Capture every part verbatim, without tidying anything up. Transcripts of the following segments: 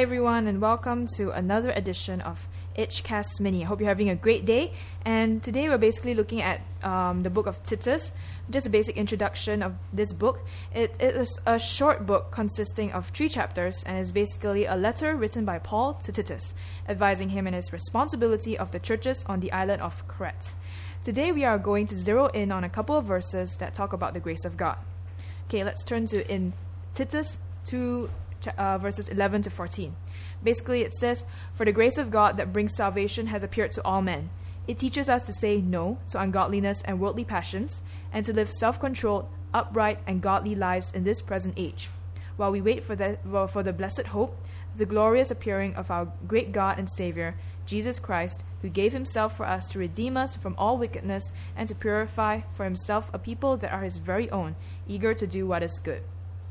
Hi everyone, and welcome to another edition of Itchcast Mini. I hope you're having a great day. And today we're basically looking at um, the book of Titus. Just a basic introduction of this book. It, it is a short book consisting of three chapters and is basically a letter written by Paul to Titus, advising him in his responsibility of the churches on the island of Crete. Today we are going to zero in on a couple of verses that talk about the grace of God. Okay, let's turn to in Titus two, uh, verses eleven to fourteen. Basically, it says, "For the grace of God that brings salvation has appeared to all men. It teaches us to say no to ungodliness and worldly passions, and to live self-controlled, upright, and godly lives in this present age, while we wait for the, well, for the blessed hope, the glorious appearing of our great God and Savior, Jesus Christ, who gave himself for us to redeem us from all wickedness and to purify for himself a people that are his very own, eager to do what is good."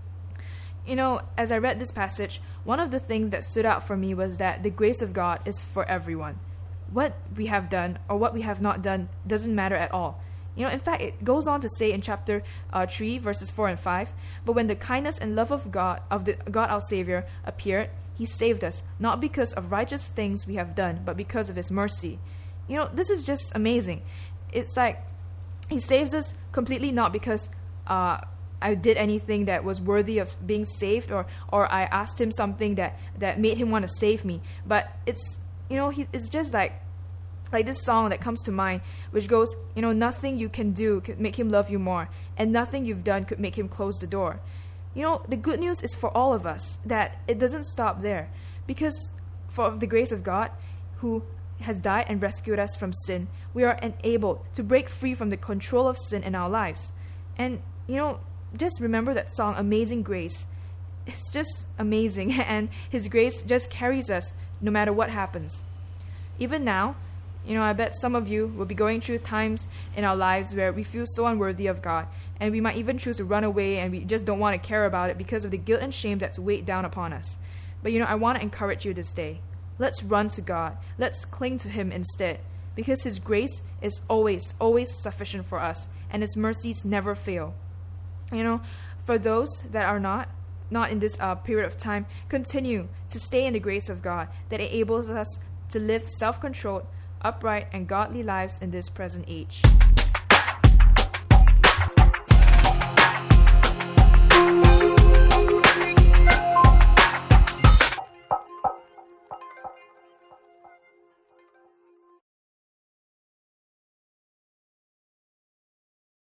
You know, as I read this passage, one of the things that stood out for me was that the grace of God is for everyone. What we have done or what we have not done doesn't matter at all. You know, in fact, it goes on to say in chapter uh, three, verses four and five, "But when the kindness and love of God, of the God our Savior, appeared, he saved us, not because of righteous things we have done, but because of his mercy." You know, this is just amazing. It's like he saves us completely not because uh, I did anything that was worthy of being saved, or or I asked him something that, that made him want to save me. But it's, you know, he, it's just like, like this song that comes to mind, which goes, you know, nothing you can do could make him love you more, and nothing you've done could make him close the door. You know, the good news is for all of us that it doesn't stop there, because for of the grace of God, who has died and rescued us from sin, we are enabled to break free from the control of sin in our lives. And, you know, just remember that song, Amazing Grace. It's just amazing, and his grace just carries us no matter what happens. Even now, you know, I bet some of you will be going through times in our lives where we feel so unworthy of God, and we might even choose to run away, and we just don't want to care about it because of the guilt and shame that's weighed down upon us. But, you know, I want to encourage you this day. Let's run to God. Let's cling to him instead, because his grace is always, always sufficient for us, and his mercies never fail. You know, for those that are not, not in this uh, period of time, continue to stay in the grace of God that enables us to live self-controlled, upright, and godly lives in this present age.